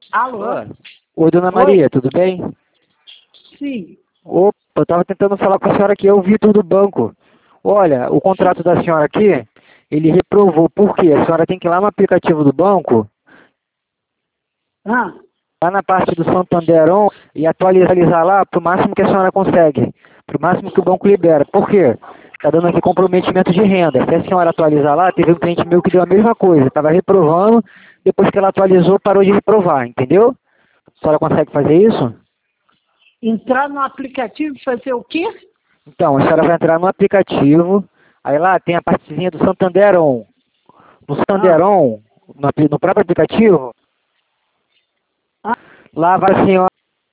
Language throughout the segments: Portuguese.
Alô? Oi, dona Maria, tudo bem? Sim. Opa, eu estava tentando falar com a senhora aqui, é o Vitor do banco. Olha, o contrato da senhora aqui, ele reprovou. Por quê? A senhora tem que ir lá no aplicativo do banco, Ah, lá na parte do Santander On, e atualizar lá para o máximo que a senhora consegue, para o máximo que o banco libera. Por quê? Está dando aqui comprometimento de renda. Se a senhora atualizar lá, teve um cliente meu que deu a mesma coisa, estava reprovando, depois que ela atualizou, parou de reprovar, entendeu? A senhora consegue fazer isso? entrar no aplicativo e fazer o quê? Então, a senhora vai entrar no aplicativo, aí lá tem a partezinha do Santander On. No Santander Ah, On, no próprio aplicativo, ah, lá vai a senhora,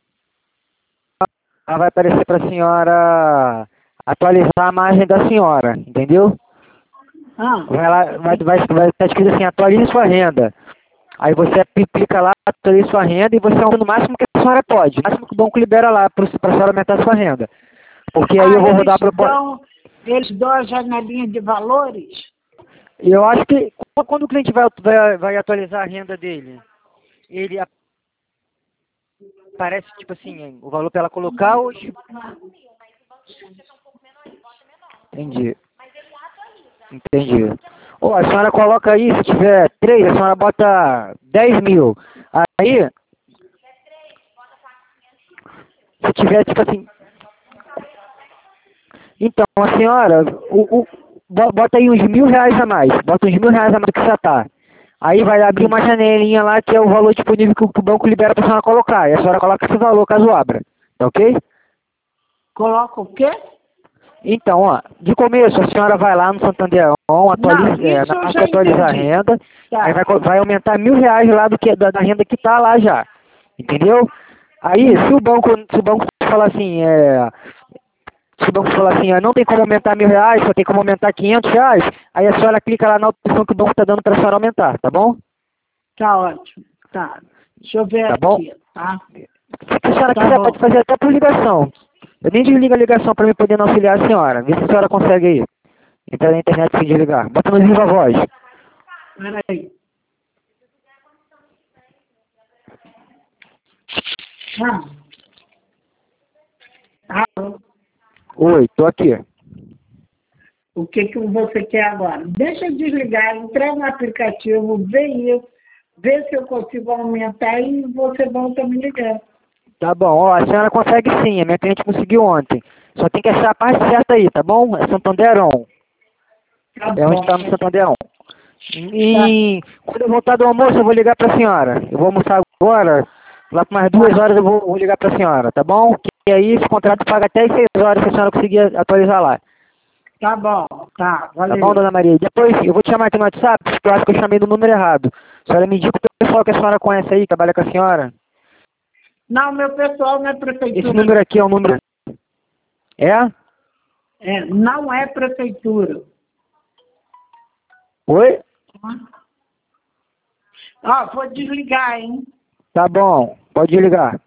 lá vai aparecer para a senhora atualizar a margem da senhora, entendeu? ah. Vai lá, vai estar escrito assim, atualize sua renda. Aí você clica lá, atualize sua renda e você aumenta no máximo que a senhora pode, o máximo que o banco libera lá para a senhora aumentar a sua renda. Porque aí eu Ah, vou rodar a proposta. eles dão a janelinha de valores? Eu acho que quando o cliente vai atualizar a renda dele, ele aparece, tipo assim, o valor para ela colocar ou... Entendi, entendi. Ó, a senhora coloca aí, se tiver 3, a senhora bota 10 mil. Aí, se tiver, tipo assim... Então, a senhora, bota aí uns R$ 1.000 a mais. Bota uns R$ 1.000 a mais do que já tá. Aí vai abrir uma janelinha lá que é o valor disponível que o banco libera para a senhora colocar. E a senhora coloca esse valor caso abra. Tá ok? Coloca o quê? Então, ó, de começo a senhora vai lá no Santander On, Não, isso na eu parte de já atualizar a entendi. renda, aí Tá. vai aumentar R$ 1.000 lá da renda que tá lá já, entendeu? Aí, se o banco falar assim, se o banco falar assim, não tem como aumentar R$ 1.000, só tem como aumentar R$ 500, aí a senhora clica lá na opção que o banco tá dando pra senhora aumentar, tá bom? Tá ótimo. Tá. Deixa eu ver Tá bom? aqui, tá? Se a senhora Tá quiser, pode bom. fazer até por ligação. Eu nem desligo a ligação pra mim poder não auxiliar a senhora. Vê se a senhora consegue aí. Entrar na internet sem desligar. Bota no viva voz. Peraí. Ah, alô? Oi, tô aqui. O que que você quer agora? Deixa eu desligar, entrar no aplicativo, ver isso, ver se eu consigo aumentar e você volta a me ligar. Tá bom, ó, a senhora consegue sim, a minha cliente conseguiu ontem. Só tem que achar a parte certa aí, tá bom? É Santander On. Tá É onde bom. está no Santander On. Tá. E quando eu voltar do almoço eu vou ligar pra senhora. Eu vou almoçar agora, lá por mais 2 horas Tá. eu vou ligar pra senhora, tá bom? E aí esse contrato paga até as 6 horas se a senhora conseguir atualizar lá. Tá bom. Tá. Tá bom, Valeu. dona Maria? Depois eu vou te chamar aqui no WhatsApp, porque eu acho que eu chamei do número errado. A senhora me indica o pessoal que a senhora conhece aí, que trabalha com a senhora. Não, meu pessoal não é Esse prefeitura. número aqui é o número... É? É, não é prefeitura. Oi? Ó, vou desligar, hein? Tá bom, pode ligar.